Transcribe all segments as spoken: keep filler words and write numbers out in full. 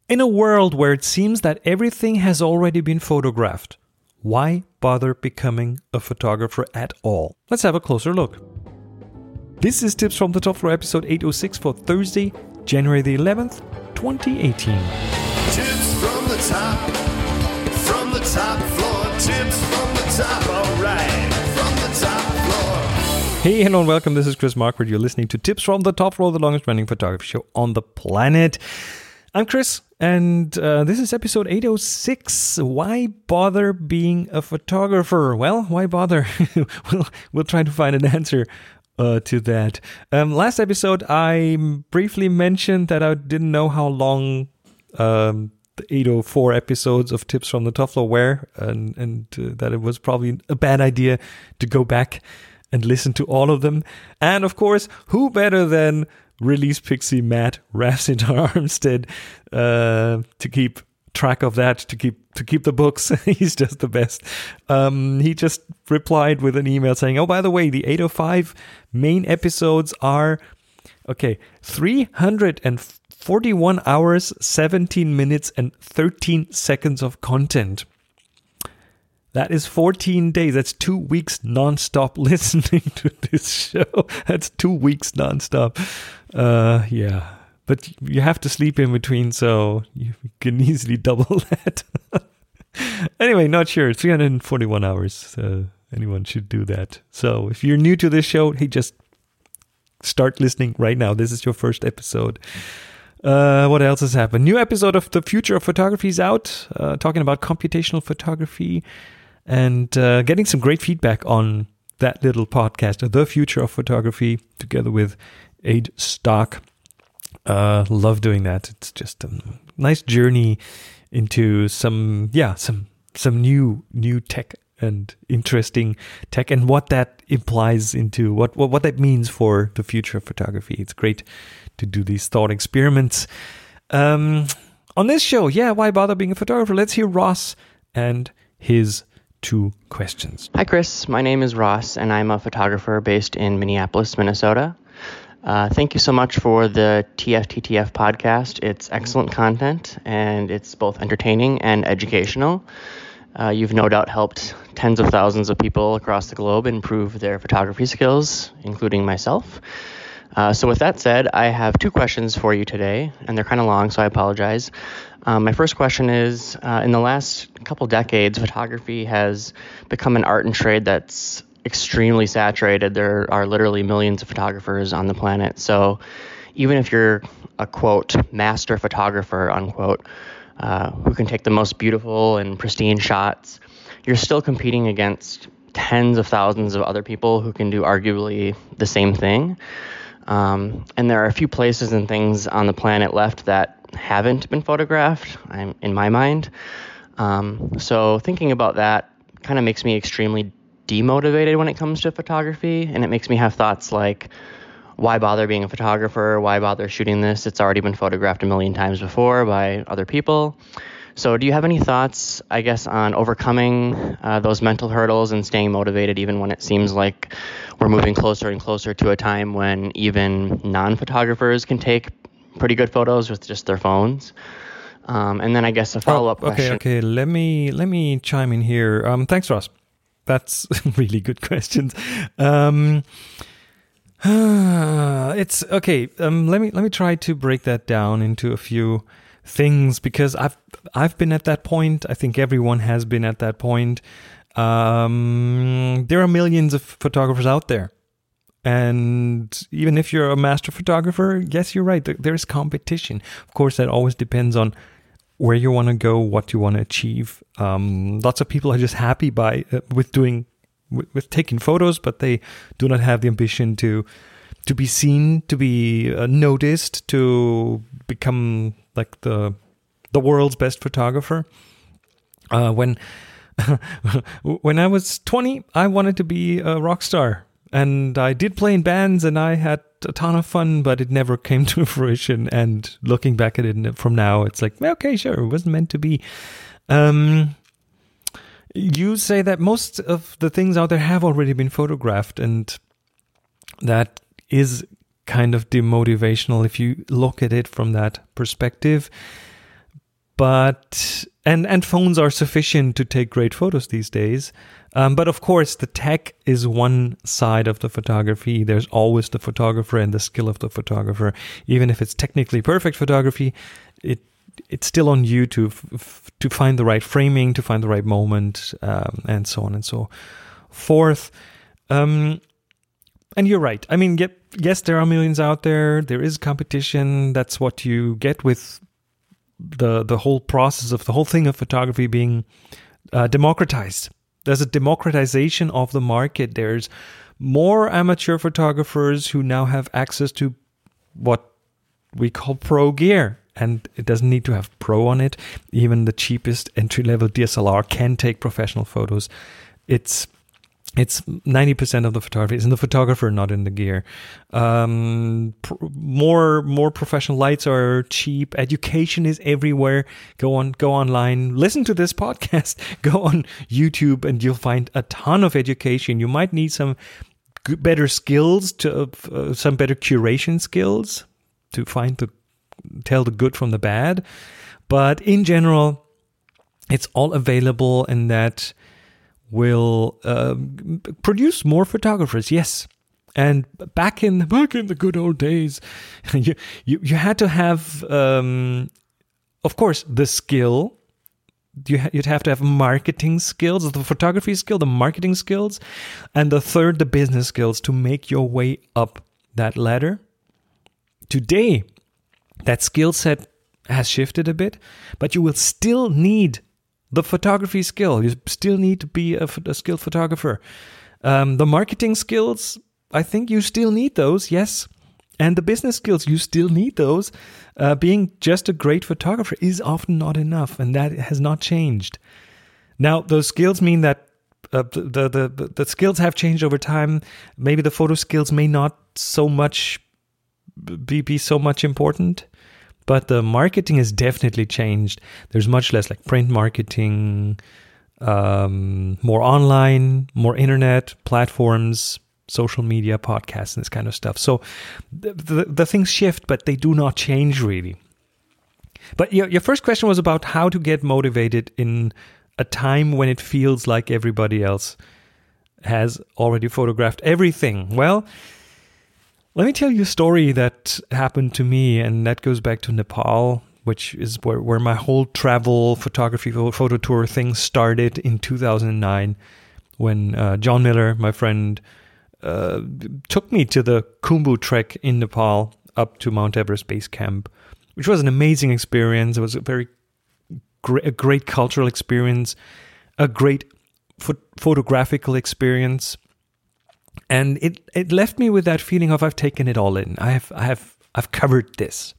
In a world where it seems that everything has already been photographed, why bother becoming a photographer at all? Let's have a closer look. This is Tips from the Top Floor, episode eight oh six for Thursday, January the eleventh, twenty eighteen. Tips from the top, from the top floor, tips from the top, alright, from the top floor. Hey, hello and welcome. This is Chris Marquardt. You're listening to Tips from the Top Floor, the longest running photography show on the planet. I'm Chris, and uh, this is episode eight oh six. Why bother being a photographer? Well, why bother? we'll, we'll try to find an answer uh, to that. Um, last episode, I briefly mentioned that I didn't know how long um, the eight oh four episodes of Tips from the Top Floor were, and, and uh, that it was probably a bad idea to go back and listen to all of them. And of course, who better than Release Pixie Matt Rafsitar Armstead uh, to keep track of that, to keep to keep the books. He's just the best. Um, he just replied with an email saying, oh, by the way, the eight oh five main episodes are, okay, three hundred forty-one hours, seventeen minutes, and thirteen seconds of content. That is fourteen days. That's two weeks nonstop listening to this show. That's two weeks nonstop. Uh, yeah. But you have to sleep in between, so you can easily double that. Anyway, not sure. three hundred forty-one hours. Uh, anyone should do that. So if you're new to this show, hey, just start listening right now. This is your first episode. Uh, what else has happened? New episode of The Future of Photography is out, uh, talking about computational photography and uh, getting some great feedback on that little podcast, The Future of Photography, together with Aid Stock. Uh, love doing that. It's just a nice journey into some, yeah, some some new new tech and interesting tech, and what that implies into what, what what that means for the future of photography. It's great to do these thought experiments. Um, on this show, yeah, why bother being a photographer? Let's hear Ross and his two questions. Hi, Chris. My name is Ross, and I'm a photographer based in Minneapolis, Minnesota. Uh, thank you so much for the T F T T F podcast. It's excellent content, and it's both entertaining and educational. Uh, you've no doubt helped tens of thousands of people across the globe improve their photography skills, including myself. Uh, so with that said, I have two questions for you today, and they're kind of long, so I apologize. Um, my first question is, uh, in the last couple decades, photography has become an art and trade that's extremely saturated. There are literally millions of photographers on the planet. So even if you're a, quote, master photographer, unquote, uh, who can take the most beautiful and pristine shots, you're still competing against tens of thousands of other people who can do arguably the same thing. Um, and there are a few places and things on the planet left that haven't been photographed, I'm, in my mind. Um, so thinking about that kind of makes me extremely demotivated when it comes to photography, and it makes me have thoughts like, why bother being a photographer? Why bother shooting this? It's already been photographed a million times before by other people. So do you have any thoughts, I guess, on overcoming uh, those mental hurdles and staying motivated even when it seems like we're moving closer and closer to a time when even non-photographers can take pretty good photos with just their phones? Um, and then I guess a follow-up oh, okay, question. Okay, okay. Let me, let me chime in here. Um, thanks, Ross. That's really good questions. Um, it's okay. Um, let me let me try to break that down into a few things, because I've I've been at that point. I think everyone has been at that point. Um, there are millions of photographers out there, and even if you're a master photographer, yes, you're right. There, there is competition. Of course, that always depends on where you want to go, what you want to achieve. Um, lots of people are just happy by uh, with doing with, with taking photos, but they do not have the ambition to to be seen, to be uh, noticed, to become like the the world's best photographer. Uh, when when I was twenty, I wanted to be a rock star. And I did play in bands, and I had a ton of fun, but it never came to fruition. And looking back at it from now, it's like, okay, sure, it wasn't meant to be. Um, you say that most of the things out there have already been photographed, and that is kind of demotivational if you look at it from that perspective. but and and phones are sufficient to take great photos these days. Um, but of course, the tech is one side of the photography. There's always the photographer and the skill of the photographer. Even if it's technically perfect photography, it it's still on you to f- to find the right framing, to find the right moment, um, and so on and so forth. Um, and you're right. I mean, yep, yes, there are millions out there. There is competition. That's what you get with the the whole process of the whole thing of photography being uh, democratized. There's a democratization of the market. There's more amateur photographers who now have access to what we call pro gear. And it doesn't need to have pro on it. Even the cheapest entry-level D S L R can take professional photos. It's it's ninety percent of the photography is in the photographer, not in the gear. Um, pr- more more professional lights are cheap. Education is everywhere. Go on, go online. Listen to this podcast. Go on YouTube, and you'll find a ton of education. You might need some good, better skills to uh, some better curation skills to find the tell the good from the bad. But in general, it's all available, and that will uh, produce more photographers. Yes. And back in back in the good old days, you you, you had to have, um, of course, the skill. You ha- you'd have to have marketing skills, the photography skill, the marketing skills, and the third, the business skills to make your way up that ladder. Today, that skill set has shifted a bit, but you will still need the photography skill. You still need to be a, a skilled photographer. Um, the marketing skills, I think you still need those, yes. And the business skills, you still need those. Uh, being just a great photographer is often not enough, and that has not changed. Now, those skills mean that uh, the, the, the, the skills have changed over time. Maybe the photo skills may not so much be, be so much important. But the marketing has definitely changed. There's much less like print marketing, um, more online, more internet platforms, social media, podcasts, and this kind of stuff. So the, the, the things shift, but they do not change really. But your, your first question was about how to get motivated in a time when it feels like everybody else has already photographed everything. Well, let me tell you a story that happened to me, and that goes back to Nepal, which is where, where my whole travel photography photo tour thing started in two thousand nine, when uh, John Miller, my friend, uh, took me to the Khumbu trek in Nepal up to Mount Everest Base Camp, which was an amazing experience. It was a very great, a great cultural experience, a great ph- photographical experience. And it, it left me with that feeling of I've taken it all in. I have I have I've covered this.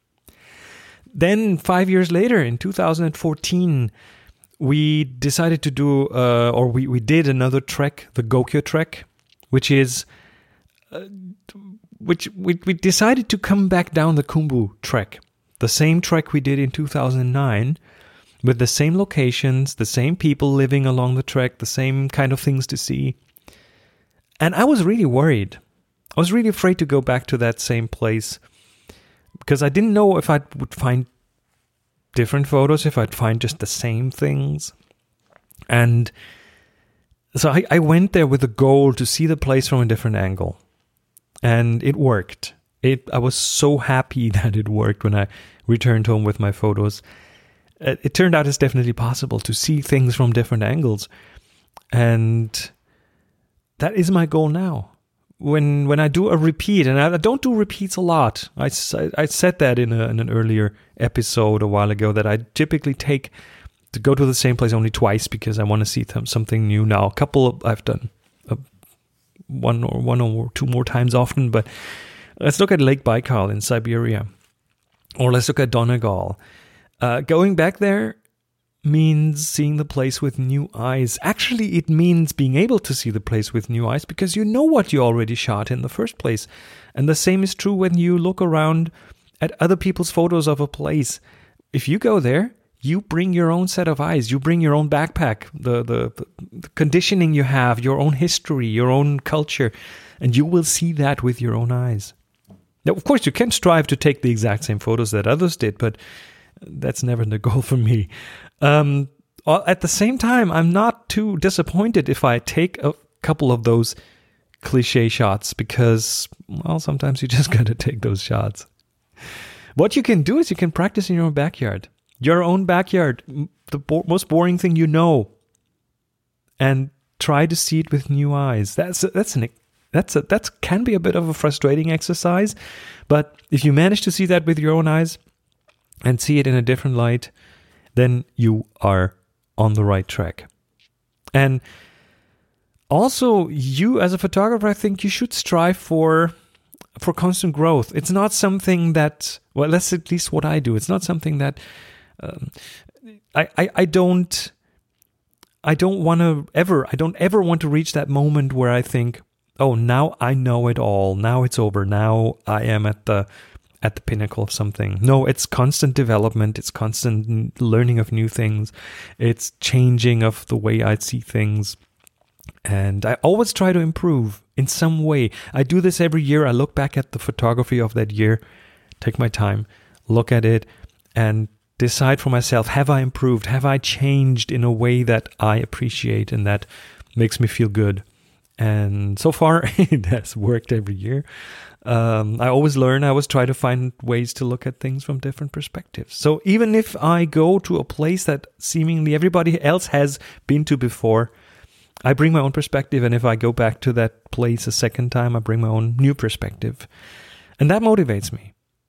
Then five years later, in two thousand fourteen, we decided to do, uh, or we, we did another trek, the Gokyo trek, which is, uh, which we we decided to come back down the Khumbu trek, the same trek we did in two thousand nine, with the same locations, the same people living along the trek, the same kind of things to see. And I was really worried. I was really afraid to go back to that same place because I didn't know if I would find different photos, if I'd find just the same things. And so I, I went there with a goal to see the place from a different angle. And it worked. It. I was so happy that it worked when I returned home with my photos. It, it turned out it's definitely possible to see things from different angles. And that is my goal now. When when I do a repeat, and I don't do repeats a lot. I, I said that in, a, in an earlier episode a while ago that I typically take to go to the same place only twice because I want to see th- something new now. A couple of, I've done a, one or one or two more times often, but let's look at Lake Baikal in Siberia, or let's look at Donegal. Uh, going back there means seeing the place with new eyes. Actually, it means being able to see the place with new eyes because you know what you already shot in the first place. And the same is true when you look around at other people's photos of a place. If you go there, you bring your own set of eyes. You bring your own backpack, the, the, the conditioning you have, your own history, your own culture, and you will see that with your own eyes. Now, of course, you can strive to take the exact same photos that others did, but That's never the goal for me. Um, at the same time, I'm not too disappointed if I take a couple of those cliche shots because, well, sometimes you just got to take those shots. What you can do is you can practice in your own backyard. Your own backyard, the bo- most boring thing you know. And try to see it with new eyes. That's a, that's an that's a that can be a bit of a frustrating exercise, but if you manage to see that with your own eyes and see it in a different light, then you are on the right track. And also, you as a photographer, I think you should strive for for constant growth. It's not something that, well, that's at least what I do. It's not something that um, I, I I don't. I don't want to ever, I don't ever want to reach that moment where I think, oh, now I know it all. Now it's over. Now I am at the at the pinnacle of something. No, it's constant development. It's constant learning of new things. It's changing of the way I see things. And I always try to improve in some way. I do this every year. I look back at the photography of that year, take my time, look at it, and decide for myself, have I improved? Have I changed in a way that I appreciate and that makes me feel good? And so far, it has worked every year. Um, I always learn. I always try to find ways to look at things from different perspectives. So even if I go to a place that seemingly everybody else has been to before, I bring my own perspective. And if I go back to that place a second time, I bring my own new perspective. And that motivates me.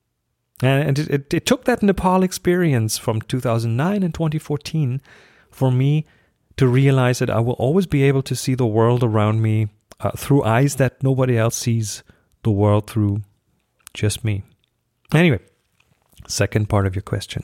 And it, it, it took that Nepal experience from two thousand nine and twenty fourteen for me to realize that I will always be able to see the world around me uh, through eyes that nobody else sees the world through, just me. Anyway, second part of your question.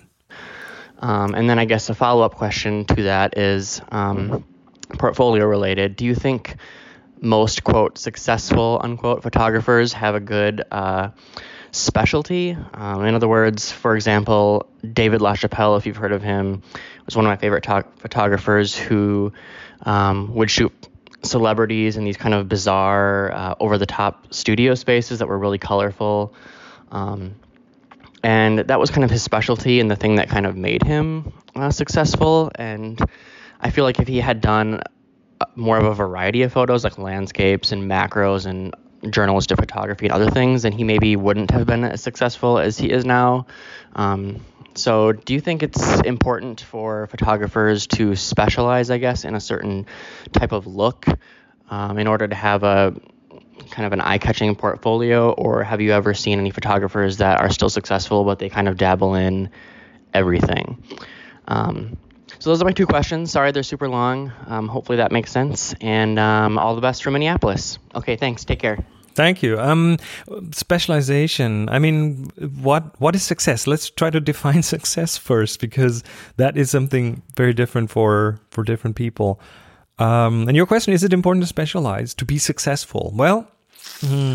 Um, and then I guess a follow-up question to that is um, portfolio related. Do you think most, quote, successful, unquote, photographers have a good uh, specialty? Um, in other words, for example, David LaChapelle, if you've heard of him, was one of my favorite to- photographers who um, would shoot celebrities in these kind of bizarre, uh, over-the-top studio spaces that were really colorful. Um, and that was kind of his specialty and the thing that kind of made him uh, successful. And I feel like if he had done more of a variety of photos, like landscapes and macros and journalistic photography and other things, then he maybe wouldn't have been as successful as he is now. Um, so do you think it's important for photographers to specialize, I guess, in a certain type of look um, in order to have a kind of an eye-catching portfolio? Or have you ever seen any photographers that are still successful, but they kind of dabble in everything? Um, so those are my two questions. Sorry, they're super long. Um, hopefully that makes sense. And um, all the best from Minneapolis. Okay, thanks. Take care. Thank you. Um, specialization. I mean, what what is success? Let's try to define success first, because that is something very different for, for different people. Um, and your question, is it important to specialize to be successful? Well, hmm,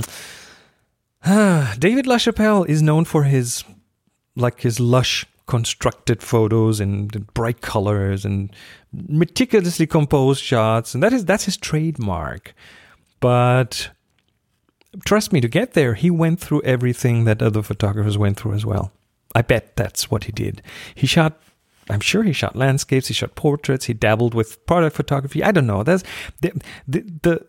David LaChapelle is known for his, like his lush constructed photos and bright colors and meticulously composed shots, and that is that's his trademark. But trust me, to get there, he went through everything that other photographers went through as well. I bet that's what he did. He shot, I'm sure he shot landscapes, he shot portraits, he dabbled with product photography. I don't know. That's the the, the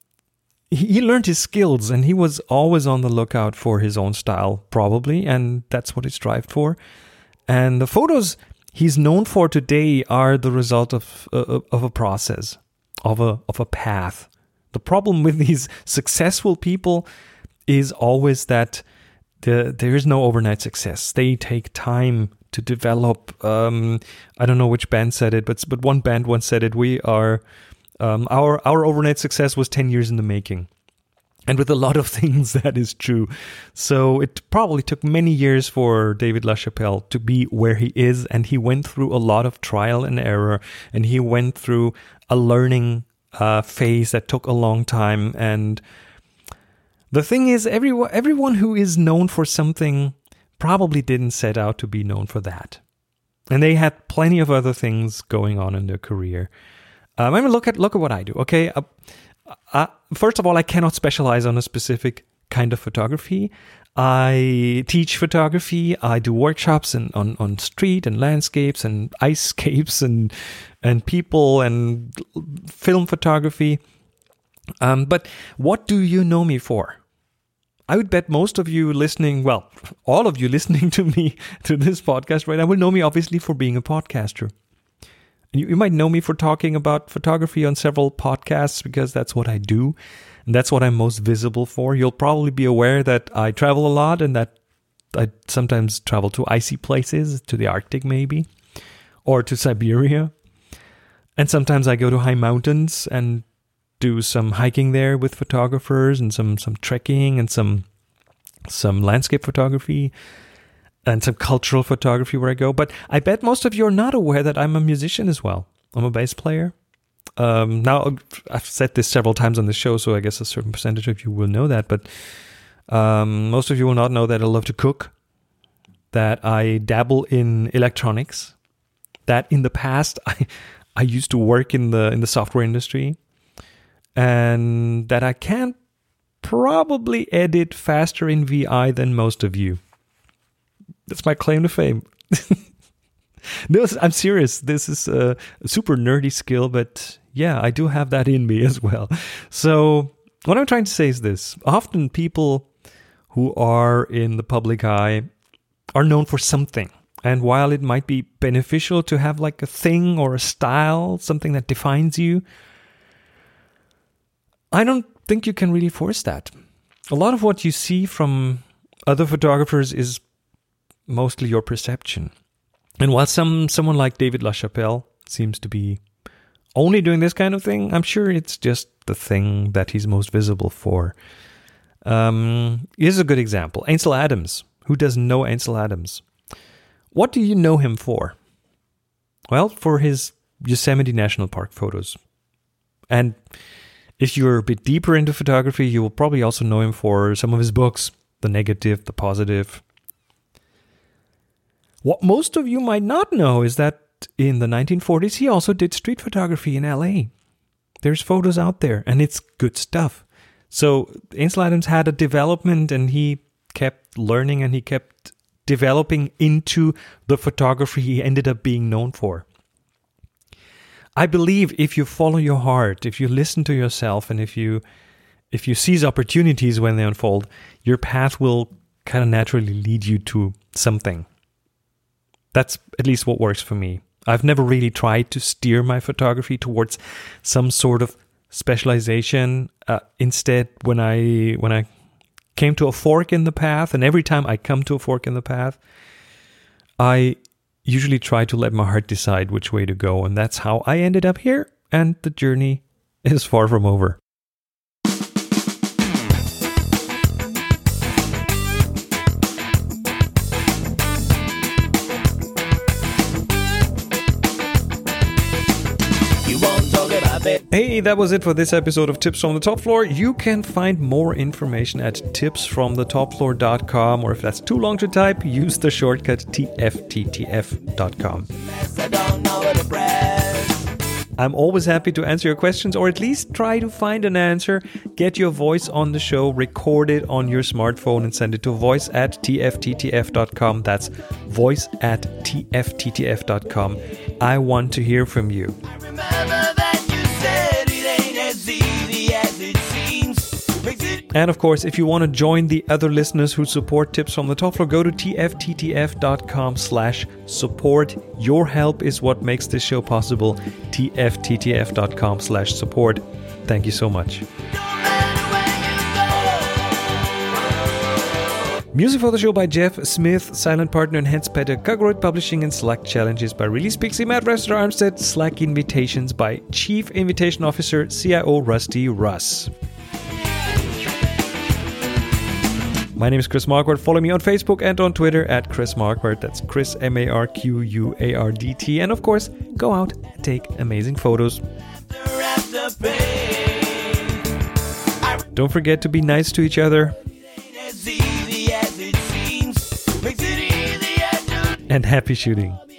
he learned his skills, and he was always on the lookout for his own style, probably, and that's what he strived for. And the photos he's known for today are the result of uh, of a process, of a of a path. The problem with these successful people is always that the, there is no overnight success. They take time to develop. Um, I don't know which band said it, but but one band once said it. We are um, our our overnight success was ten years in the making. And with a lot of things, that is true. So it probably took many years for David LaChapelle to be where he is. And he went through a lot of trial and error. And he went through a learning uh, phase that took a long time. And the thing is, everyone, everyone who is known for something probably didn't set out to be known for that. And they had plenty of other things going on in their career. Um, I mean, look at look at what I do. Okay. Uh, Uh, first of all, I cannot specialize on a specific kind of photography. I teach photography. I do workshops in, on, on street and landscapes and icescapes and and people and film photography. Um, but what do you know me for? I would bet most of you listening, well, all of you listening to me, to this podcast right now, will know me obviously for being a podcaster. You, you might know me for talking about photography on several podcasts because that's what I do. And that's what I'm most visible for. You'll probably be aware that I travel a lot and that I sometimes travel to icy places, to the Arctic maybe, or to Siberia. And sometimes I go to high mountains and do some hiking there with photographers and some some trekking and some some landscape photography and some cultural photography where I go. But I bet most of you are not aware that I'm a musician as well. I'm a bass player. Um, now, I've said this several times on the show, so I guess a certain percentage of you will know that. But um, most of you will not know that I love to cook, that I dabble in electronics, that in the past I I used to work in the in the software industry, and that I can probably edit faster in V I than most of you. That's my claim to fame. No, I'm serious. This is a super nerdy skill, but yeah, I do have that in me as well. So what I'm trying to say is this. Often people who are in the public eye are known for something. And while it might be beneficial to have like a thing or a style, something that defines you, I don't think you can really force that. A lot of what you see from other photographers is mostly your perception. And while some someone like David LaChapelle seems to be only doing this kind of thing, I'm sure it's just the thing that he's most visible for. Um, here's a good example. Ansel Adams. Who doesn't know Ansel Adams? What do you know him for? Well, for his Yosemite National Park photos. And if you're a bit deeper into photography, you will probably also know him for some of his books, The Negative, The Positive. What most of you might not know is that in the nineteen forties, he also did street photography in L A. There's photos out there, and it's good stuff. So Ansel Adams had a development, and he kept learning, and he kept developing into the photography he ended up being known for. I believe if you follow your heart, if you listen to yourself, and if you if you seize opportunities when they unfold, your path will kind of naturally lead you to something. That's at least what works for me. I've never really tried to steer my photography towards some sort of specialization. Uh, instead, when I when I came to a fork in the path, and every time I come to a fork in the path, I usually try to let my heart decide which way to go. And that's how I ended up here. And the journey is far from over. Hey, that was it for this episode of Tips from the Top Floor. You can find more information at tips from the top floor dot com, or if that's too long to type, use the shortcut T F T T F dot com. I'm always happy to answer your questions, or at least try to find an answer. Get your voice on the show, record it on your smartphone, and send it to voice at T F T T F dot com. That's voice at T F T T F dot com. I want to hear from you. And of course, if you want to join the other listeners who support Tips from the Top Floor, go to T F T T F dot com slash support. Your help is what makes this show possible. T F T T F dot com slash support. Thank you so much. Music for the show by Jeff Smith, silent partner and Hans Petter Kagroid, publishing and Slack challenges by Release Pixie, Matt Rester Armstead, Slack invitations by Chief Invitation Officer C I O Rusty Russ. My name is Chris Marquardt. Follow me on Facebook and on Twitter at Chris Marquardt. That's Chris, M A R Q U A R D T. And of course, go out and take amazing photos. Don't forget to be nice to each other. And happy shooting.